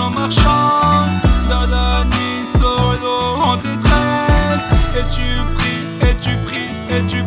en marchant dans la nuit solo en détresse. Et tu pries, et tu pries, et tu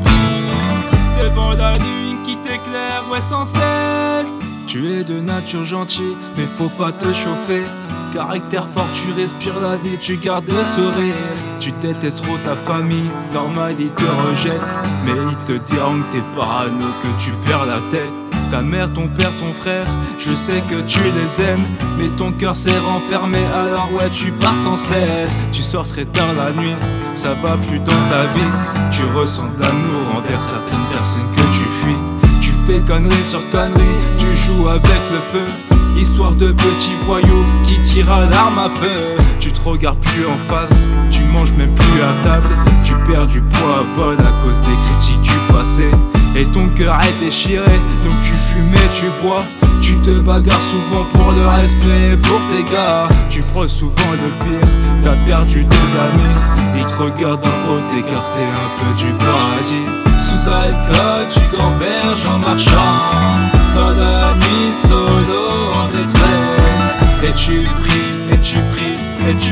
pries devant la lune qui t'éclaire, ouais, sans cesse. Tu es de nature gentille, mais faut pas te chauffer. Caractère fort, tu respires la vie, tu gardes le sourire. Tu détestes trop ta famille, normal ils te rejettent, mais ils te diront que t'es parano, que tu perds la tête. Ta mère, ton père, ton frère, je sais que tu les aimes, mais ton cœur s'est renfermé, alors ouais tu pars sans cesse. Tu sors très tard la nuit, ça va plus dans ta vie. Tu ressens de l'amour envers certaines personnes que tu fuis. Tu fais conneries sur conneries, tu joues avec le feu, histoire de petits voyous qui tirent à l'arme à feu. Tu te regardes plus en face, tu manges même plus à table. Tu perds du poids à bol à cause des critiques du passé. Et ton cœur est déchiré, donc tu fumes et tu bois. Tu te bagarres souvent pour le respect et pour tes gars. Tu frôles souvent le pire, t'as perdu tes amis. Ils te regardent en haut, t'écarté un peu du paradis. Sous alcool, tu gamberges en marchant dans la nuit solo en détresse. Et tu pries, et tu pries, et tu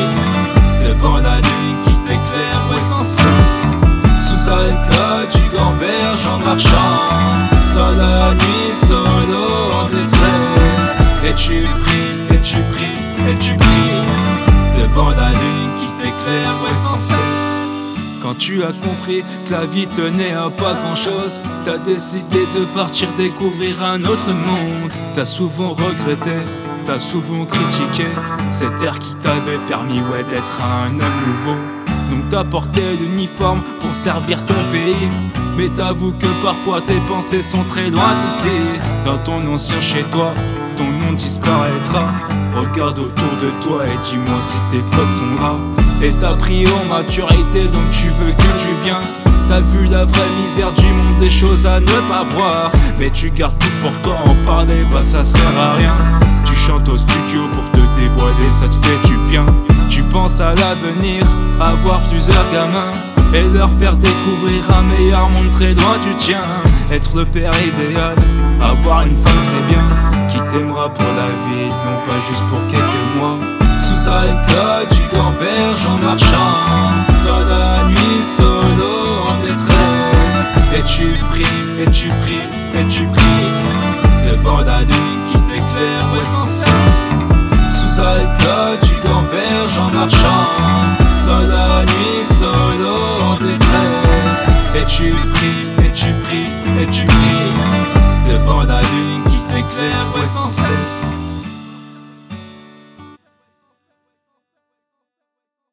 pries devant la lune qui t'éclaire, ouais, sans cesse. Sous alcool, tu gamberges en marchant dans la nuit solo en détresse. Et tu pries, et tu pries, et tu pries devant la lune qui t'éclaire, ouais, sans cesse. Quand tu as compris que la vie tenait à pas grand chose, t'as décidé de partir découvrir un autre monde. T'as souvent regretté, t'as souvent critiqué cet air qui t'avait permis, ouais, d'être un homme nouveau. Donc t'as porté l'uniforme pour servir ton pays, mais t'avoues que parfois tes pensées sont très loin d'ici. Dans ton ancien chez toi, ton nom disparaîtra. Regarde autour de toi et dis-moi si tes potes sont là. Et t'as pris en maturité, donc tu veux que du bien. T'as vu la vraie misère du monde, des choses à ne pas voir, mais tu gardes tout pour toi, en parler, bah ça sert à rien. Tu chantes au studio pour te dévoiler, ça te fait du bien. Tu penses à l'avenir, avoir plusieurs gamins et leur faire découvrir un meilleur monde très loin du tien. Être le père idéal, avoir une femme très bien qui t'aimera pour la vie, non pas juste pour quelques mois. Sous alcool, tu gamberges en marchant dans la nuit solo en détresse. Et tu pries, et tu pries, et tu pries devant la lune qui t'éclaire, ouais, sans cesse. Sous alcool, tu gamberges en marchant dans la nuit solo en détresse. Et tu pries, et tu pries, et tu pries devant la lune qui t'éclaire, ouais, sans cesse.